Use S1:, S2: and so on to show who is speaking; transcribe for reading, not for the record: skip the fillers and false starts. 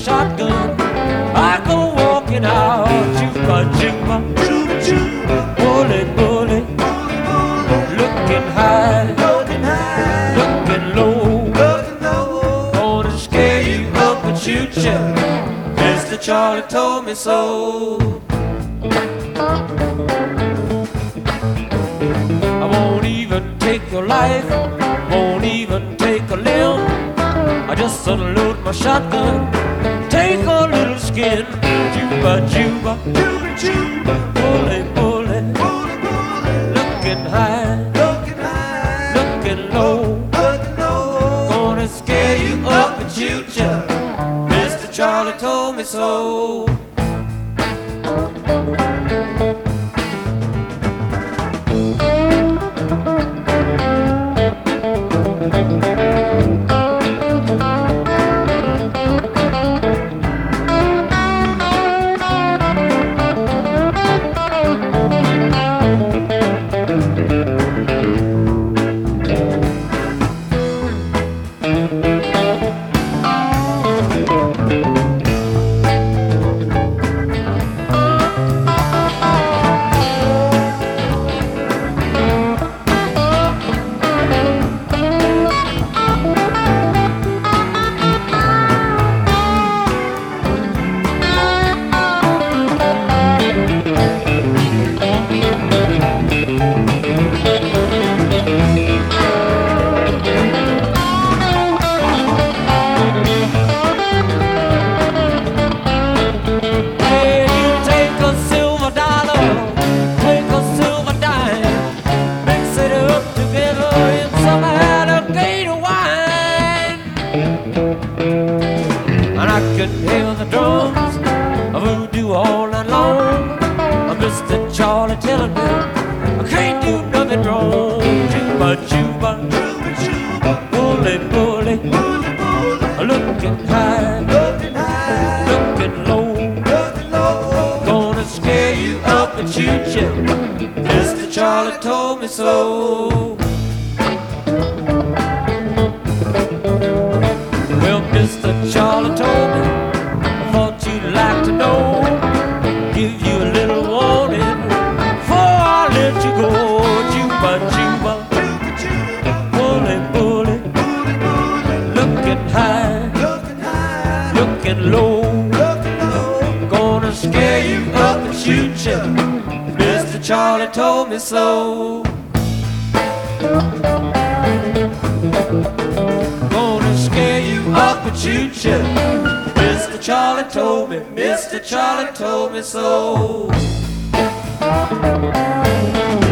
S1: shotgun, I go walking out, juba juba,
S2: Juba juba,
S1: bullet bullet, looking high, looking low, gonna scare you up and shoot you. Mr. Charlie told me so. I won't even take your life, won't even take a limb. I just unload my shotgun, take a little skin. Juba juba,
S2: juba juba,
S1: bullet bullet, looking high, looking low, gonna scare you up and shoot you. Mr. Charlie told me so. And I can hear the drums of voodoo all night long. Mr. Charlie telling me I can't do nothing wrong. Juba juba, bully bully, looking high, looking low, gonna scare you up and shoot you. Mr. Charlie told me so. Well, Mr. Charlie told me, I thought you'd like to know, give you a little warning before I let you go. Juba juba, bully bully, looking high, looking low, gonna scare you up and shoot you. Mr. Charlie told me so. Gonna scare you up and shoot you. Mr. Charlie told me, Mr. Charlie told me so.